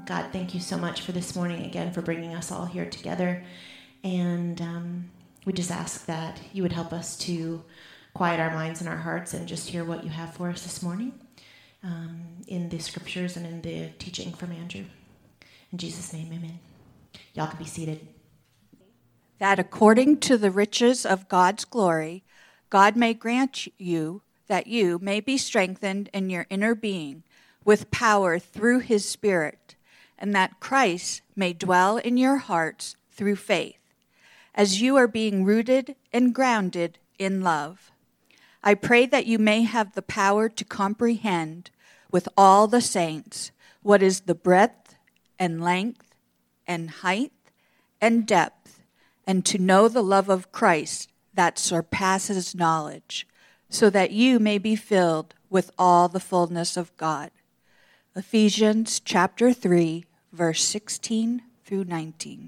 God, thank you so much for this morning again, for bringing us all here together. And we just ask that you would help us to quiet our minds and our hearts and just hear what you have for us this morning in the scriptures and in the teaching from Andrew. In Jesus' name, amen. Y'all can be seated. That according to the riches of God's glory, God may grant you that you may be strengthened in your inner being with power through his Spirit, and that Christ may dwell in your hearts through faith, as you are being rooted and grounded in love. I pray that you may have the power to comprehend with all the saints what is the breadth and length and height and depth, and to know the love of Christ that surpasses knowledge, so that you may be filled with all the fullness of God. Ephesians chapter 3, verse 16 through 19.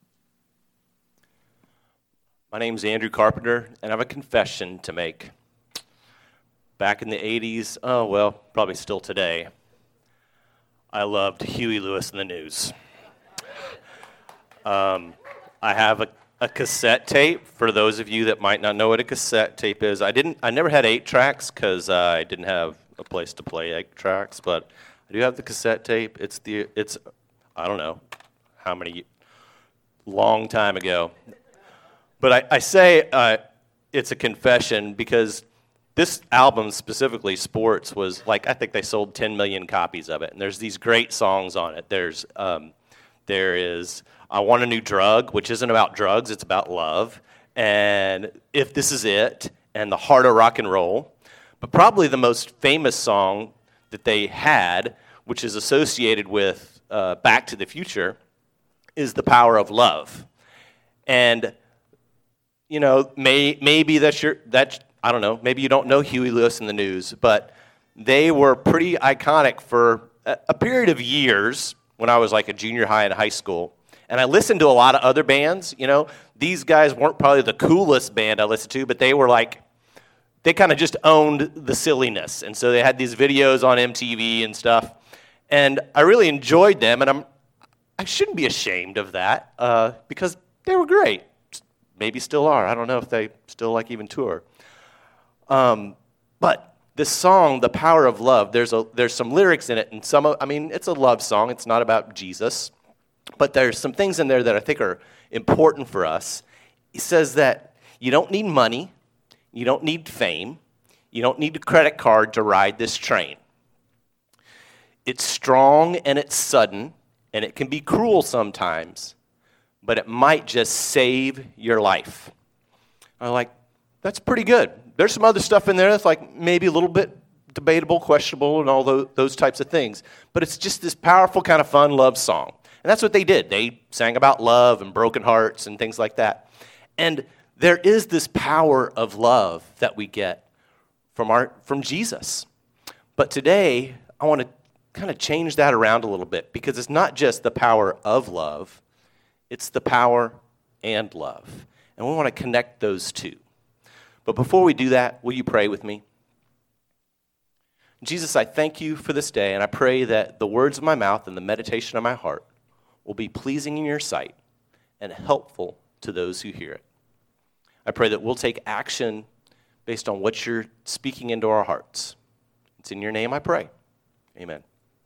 My name's Andrew Carpenter, and I have a confession to make. Back in the 80s, probably still today, I loved Huey Lewis and the News. I have a cassette tape, for those of you that might not know what a cassette tape is. I never had 8 tracks because I didn't have a place to play 8 tracks, but I do have the cassette tape. It's I don't know how many, long time ago. But I say it's a confession because this album specifically, Sports, was like, I think they sold 10 million copies of it. And there's these great songs on it. There is I Want a New Drug, which isn't about drugs, it's about love. And If This Is It, and The Heart of Rock and Roll. But probably the most famous song that they had, which is associated with Back to the Future, is The Power of Love. And, you know, maybe I don't know, maybe you don't know Huey Lewis and the News, but they were pretty iconic for a period of years when I was like a junior high and high school. And I listened to a lot of other bands, you know. These guys weren't probably the coolest band I listened to, but they were like, they kind of just owned the silliness. And so they had these videos on MTV and stuff. And I really enjoyed them, and I shouldn't be ashamed of that because they were great. Maybe still are. I don't know if they still like even tour. But this song, The Power of Love, there's some lyrics in it, and it's a love song. It's not about Jesus. But there's some things in there that I think are important for us. He says that you don't need money, you don't need fame, you don't need a credit card to ride this train. It's strong and it's sudden, and it can be cruel sometimes, but it might just save your life. I'm like, that's pretty good. There's some other stuff in there that's like maybe a little bit debatable, questionable, and all those types of things. But it's just this powerful kind of fun love song. And that's what they did. They sang about love and broken hearts and things like that. And there is this power of love that we get from Jesus. But today, I want to kind of change that around a little bit, because it's not just the power of love, it's the power and love. And we want to connect those two. But before we do that, will you pray with me? Jesus, I thank you for this day, and I pray that the words of my mouth and the meditation of my heart will be pleasing in your sight and helpful to those who hear it. I pray that we'll take action based on what you're speaking into our hearts. It's in your name I pray. Amen.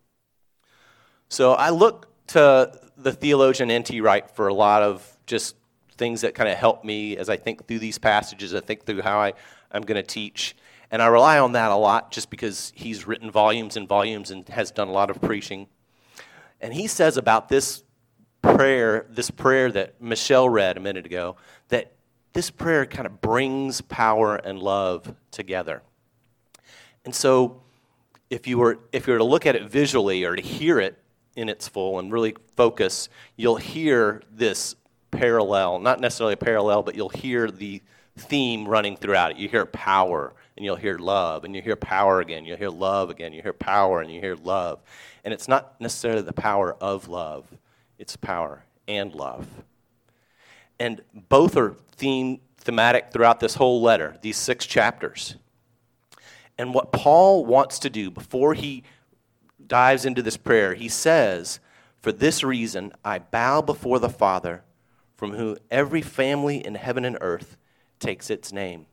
So I look to the theologian N.T. Wright for a lot of just things that kind of help me as I think through these passages, I think through how I'm going to teach. And I rely on that a lot just because he's written volumes and volumes and has done a lot of preaching. And he says about this prayer that Michelle read a minute ago, that this prayer kind of brings power and love together. And so if you were to look at it visually or to hear it in its full and really focus, you'll hear this parallel, not necessarily a parallel, but you'll hear the theme running throughout it. You hear power, and you'll hear love, and you hear power again, you'll hear love again, you hear power, and you hear love. And it's not necessarily the power of love, it's power and love. And both are thematic throughout this whole letter, these 6 chapters. And what Paul wants to do before he dives into this prayer, he says, For this reason, I bow before the Father, from whom every family in heaven and earth takes its name.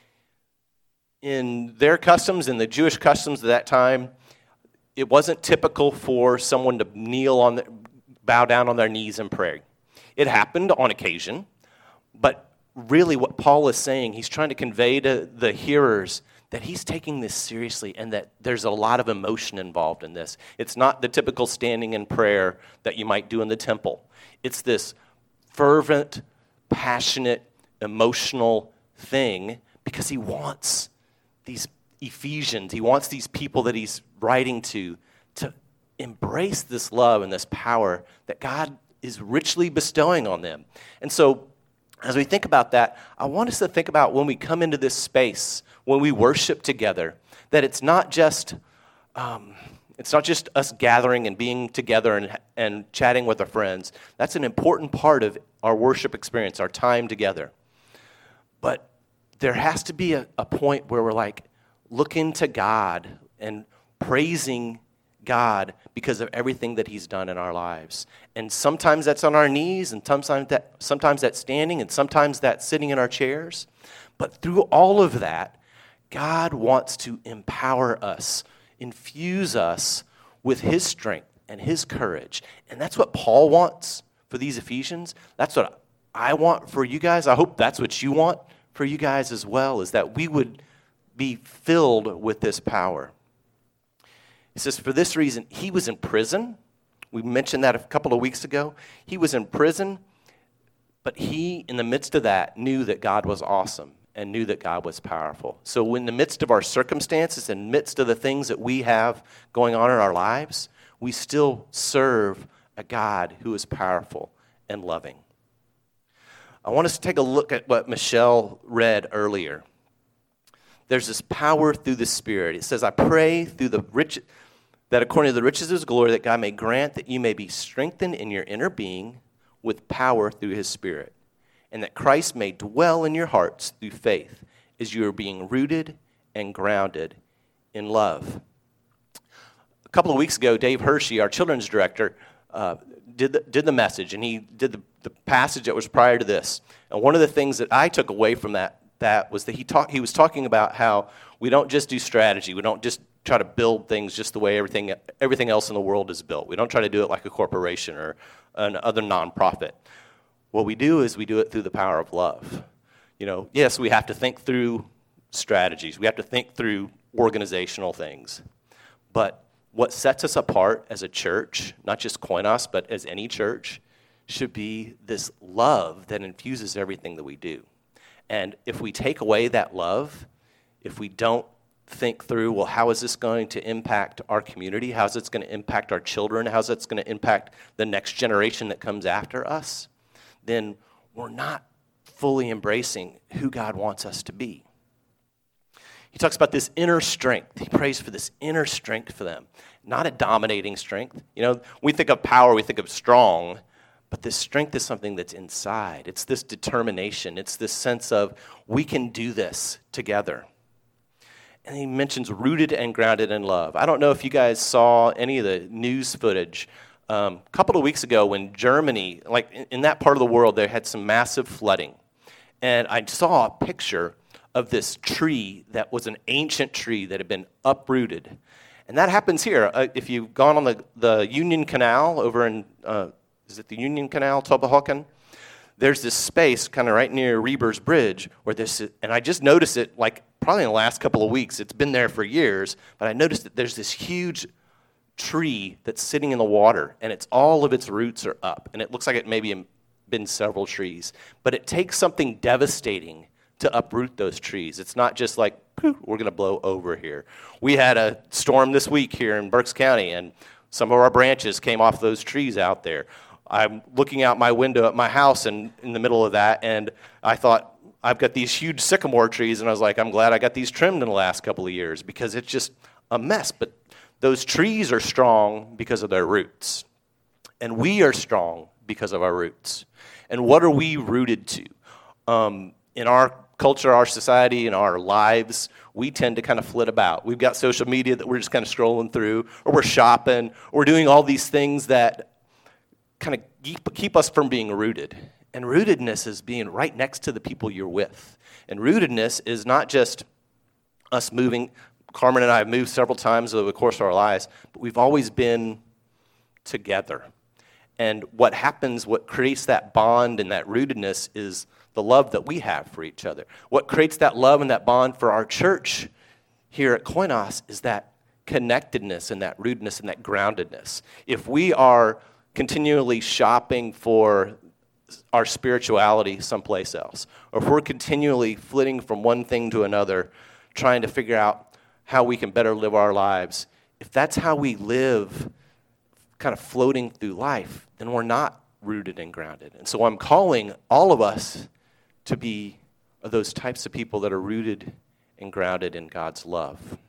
In their customs, in the Jewish customs of that time, it wasn't typical for someone to bow down on their knees and pray. It happened on occasion, but really what Paul is saying, he's trying to convey to the hearers that he's taking this seriously and that there's a lot of emotion involved in this. It's not the typical standing in prayer that you might do in the temple. It's this fervent, passionate, emotional thing because he wants these Ephesians, he wants these people that he's writing to embrace this love and this power that God is richly bestowing on them. And so as we think about that, I want us to think about when we come into this space, when we worship together, that it's not just us gathering and being together and chatting with our friends. That's an important part of our worship experience, our time together. But there has to be a point where we're like looking to God and praising God because of everything that he's done in our lives. And sometimes that's on our knees, and sometimes that's standing, and sometimes that's sitting in our chairs. But through all of that, God wants to empower us, infuse us with his strength and his courage. And that's what Paul wants for these Ephesians. That's what I want for you guys. I hope that's what you want for you guys as well, is that we would be filled with this power. He says, for this reason, he was in prison. We mentioned that a couple of weeks ago. He was in prison, but he, in the midst of that, knew that God was awesome and knew that God was powerful. So in the midst of our circumstances, in the midst of the things that we have going on in our lives, we still serve a God who is powerful and loving. I want us to take a look at what Michelle read earlier. There's this power through the Spirit. It says, I pray through that according to the riches of his glory, that God may grant that you may be strengthened in your inner being with power through his Spirit, and that Christ may dwell in your hearts through faith, as you are being rooted and grounded in love. A couple of weeks ago, Dave Hershey, our children's director, did the message, and he did the passage that was prior to this. And one of the things that I took away from that was that he was talking about how we don't just do strategy. We don't just try to build things just the way everything else in the world is built. We don't try to do it like a corporation or another nonprofit. What we do is we do it through the power of love. Yes, we have to think through strategies. We have to think through organizational things. But what sets us apart as a church, not just Koinos, but as any church, should be this love that infuses everything that we do. And if we take away that love, if we don't think through, well, how is this going to impact our community? How is this going to impact our children? How is this going to impact the next generation that comes after us? Then we're not fully embracing who God wants us to be. He talks about this inner strength. He prays for this inner strength for them, not a dominating strength. We think of power, we think of strong, but this strength is something that's inside. It's this determination. It's this sense of we can do this together. And he mentions rooted and grounded in love. I don't know if you guys saw any of the news footage. A couple of weeks ago when Germany, like in that part of the world, they had some massive flooding. And I saw a picture of this tree that was an ancient tree that had been uprooted. And that happens here. If you've gone on the Union Canal over in, is it the Union Canal, Tobahoken? There's this space kind of right near Reber's Bridge where and I just noticed it like probably in the last couple of weeks. It's been there for years, but I noticed that there's this huge tree that's sitting in the water, and all of its roots are up, and it looks like it maybe been several trees. But it takes something devastating to uproot those trees. It's not just like, we're going to blow over here. We had a storm this week here in Berks County, and some of our branches came off those trees out there. I'm looking out my window at my house and in the middle of that, and I thought, I've got these huge sycamore trees, and I was like, I'm glad I got these trimmed in the last couple of years because it's just a mess. But those trees are strong because of their roots, and we are strong because of our roots. And what are we rooted to? In our culture, our society, in our lives, we tend to kind of flit about. We've got social media that we're just kind of scrolling through, or we're shopping, or we're doing all these things that kind of keep us from being rooted. And rootedness is being right next to the people you're with. And rootedness is not just us moving. Carmen and I have moved several times over the course of our lives, but we've always been together. And what happens, what creates that bond and that rootedness is the love that we have for each other. What creates that love and that bond for our church here at Koinos is that connectedness and that rootedness and that groundedness. If we are continually shopping for our spirituality someplace else, or if we're continually flitting from one thing to another, trying to figure out how we can better live our lives, if that's how we live, kind of floating through life, then we're not rooted and grounded. And so I'm calling all of us to be those types of people that are rooted and grounded in God's love.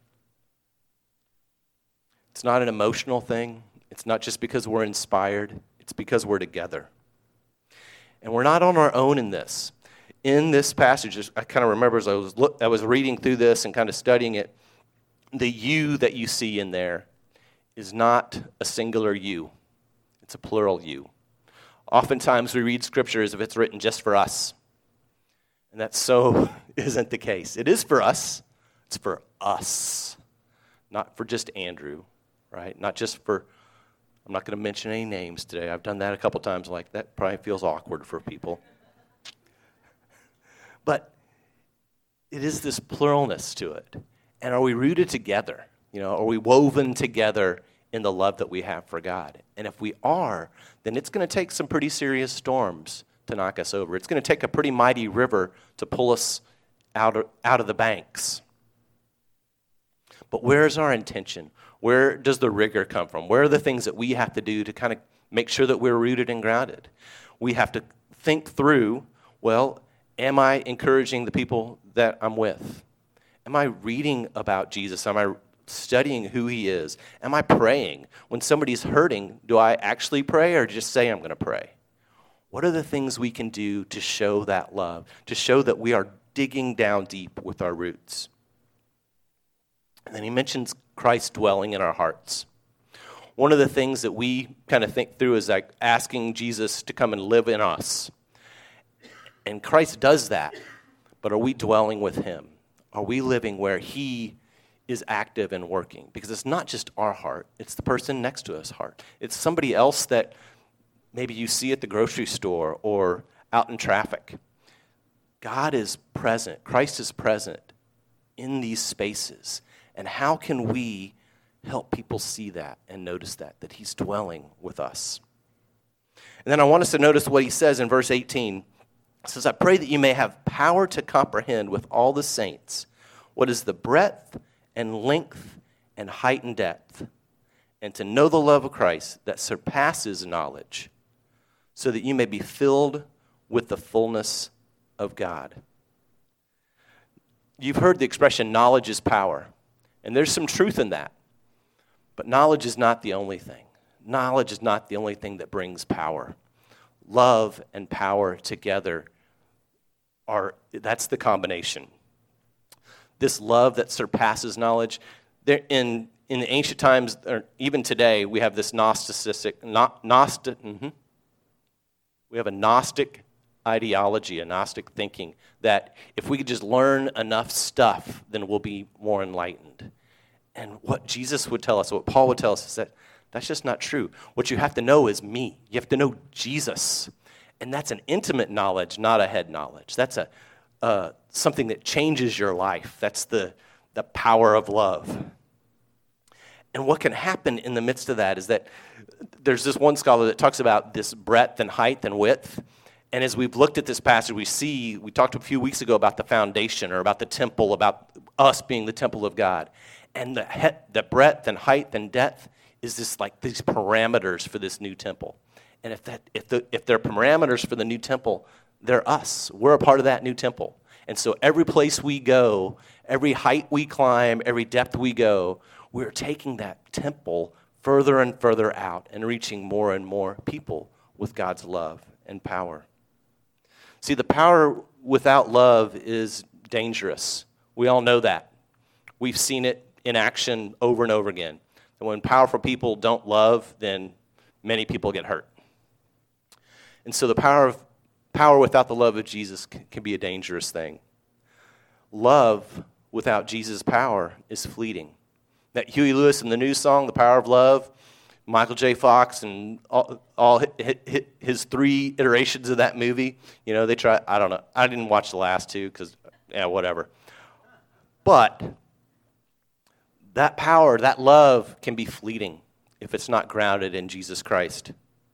It's not an emotional thing. It's not just because we're inspired. It's because we're together. And we're not on our own in this. In this passage, I kind of remember as I was reading through this and kind of studying it, the you that you see in there is not a singular you. It's a plural you. Oftentimes we read Scripture as if it's written just for us. And that so isn't the case. It is for us. It's for us. Not for just Andrew, right? Not just for, I'm not going to mention any names today. I've done that a couple times. Like, that probably feels awkward for people. But it is this pluralness to it. And are we rooted together? You know, are we woven together in the love that we have for God? And if we are, then it's going to take some pretty serious storms to knock us over. It's going to take a pretty mighty river to pull us out of the banks. But where's our intention? Where does the rigor come from? Where are the things that we have to do to kind of make sure that we're rooted and grounded? We have to think through, well, am I encouraging the people that I'm with? Am I reading about Jesus? Am I studying who he is? Am I praying? When somebody's hurting, do I actually pray or just say I'm going to pray? What are the things we can do to show that love, to show that we are digging down deep with our roots? And then he mentions Christ dwelling in our hearts. One of the things that we kind of think through is like asking Jesus to come and live in us. And Christ does that, but are we dwelling with him? Are we living where he is active and working? Because it's not just our heart, it's the person next to us' heart. It's somebody else that maybe you see at the grocery store or out in traffic. God is present, Christ is present in these spaces. And how can we help people see that and notice that he's dwelling with us? And then I want us to notice what he says in verse 18. It says, I pray that you may have power to comprehend with all the saints what is the breadth and length and height and depth, and to know the love of Christ that surpasses knowledge, so that you may be filled with the fullness of God. You've heard the expression, knowledge is power, and there's some truth in that. But knowledge is not the only thing. Knowledge is not the only thing that brings power. Love and power together that's the combination. This love that surpasses knowledge. In the ancient times, or even today, we have this we have a Gnostic ideology, a Gnostic thinking, that if we could just learn enough stuff, then we'll be more enlightened. And what Jesus would tell us, what Paul would tell us, is that that's just not true. What you have to know is me. You have to know Jesus. And that's an intimate knowledge, not a head knowledge. That's something that changes your life. That's the power of love. And what can happen in the midst of that is that there's this one scholar that talks about this breadth and height and width. And as we've looked at this passage, we talked a few weeks ago about the foundation or about the temple, about us being the temple of God. And the breadth and height and depth is this like these parameters for this new temple. And if they're parameters for the new temple, they're us. We're a part of that new temple. And so every place we go, every height we climb, every depth we go, we're taking that temple further and further out and reaching more and more people with God's love and power. See, the power without love is dangerous. We all know that. We've seen it in action over and over again. And when powerful people don't love, then many people get hurt. And so the power without the love of Jesus can be a dangerous thing. Love without Jesus' power is fleeting. That Huey Lewis in the new song, The Power of Love, Michael J. Fox and all his 3 iterations of that movie, they try, I don't know. I didn't watch the last 2 because, whatever. But that power, that love can be fleeting if it's not grounded in Jesus Christ.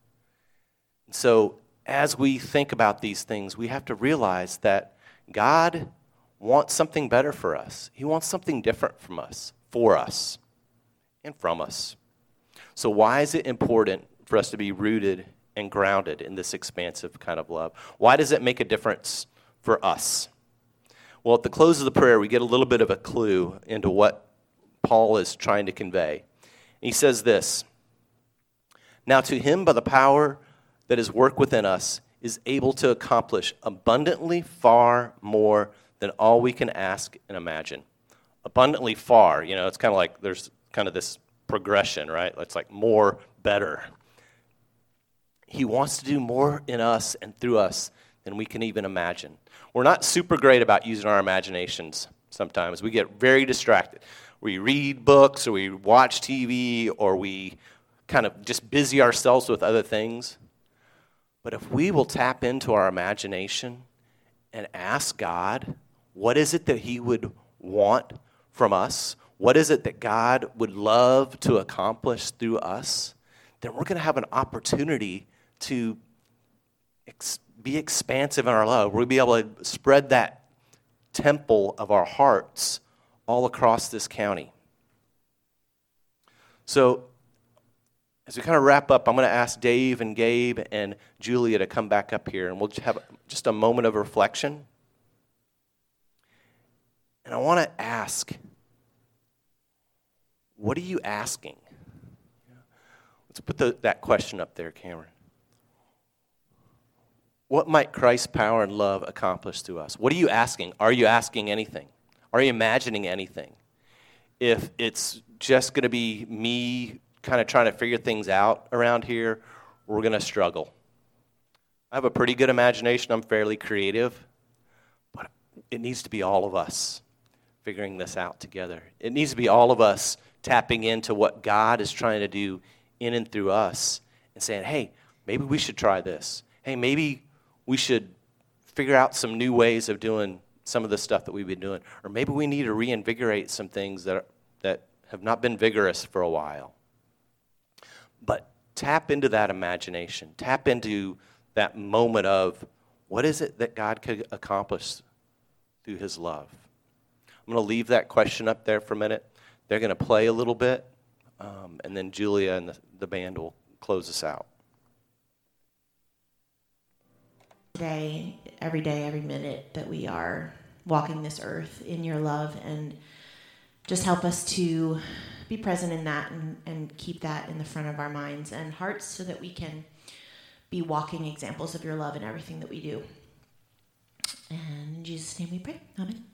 So as we think about these things, we have to realize that God wants something better for us. He wants something different from us, for us, and from us. So why is it important for us to be rooted and grounded in this expansive kind of love? Why does it make a difference for us? Well, at the close of the prayer, we get a little bit of a clue into what Paul is trying to convey. He says this, "Now to him by the power that is work within us is able to accomplish abundantly far more than all we can ask and imagine." Abundantly far, it's kind of like there's kind of this progression, right? It's like more, better. He wants to do more in us and through us than we can even imagine. We're not super great about using our imaginations sometimes. We get very distracted. We read books or we watch TV or we kind of just busy ourselves with other things. But if we will tap into our imagination and ask God, what is it that he would want from us? What is it that God would love to accomplish through us? Then we're going to have an opportunity to be expansive in our love. We'll be able to spread that temple of our hearts all across this county. So as we kind of wrap up, I'm going to ask Dave and Gabe and Julia to come back up here, and we'll just have just a moment of reflection. And I want to ask, what are you asking? Let's put that question up there, Cameron. What might Christ's power and love accomplish through us? What are you asking? Are you asking anything? Are you imagining anything? If it's just going to be me kind of trying to figure things out around here, we're going to struggle. I have a pretty good imagination. I'm fairly creative. But it needs to be all of us figuring this out together. It needs to be all of us tapping into what God is trying to do in and through us and saying, hey, maybe we should try this. Hey, maybe we should figure out some new ways of doing some of the stuff that we've been doing. Or maybe we need to reinvigorate some things that have not been vigorous for a while. But tap into that imagination. Tap into that moment of what is it that God could accomplish through his love. I'm going to leave that question up there for a minute. They're going to play a little bit, and then Julia and the band will close us out. Today, every minute that we are walking this earth in your love, and just help us to be present in that and keep that in the front of our minds and hearts so that we can be walking examples of your love in everything that we do. And in Jesus' name we pray. Amen.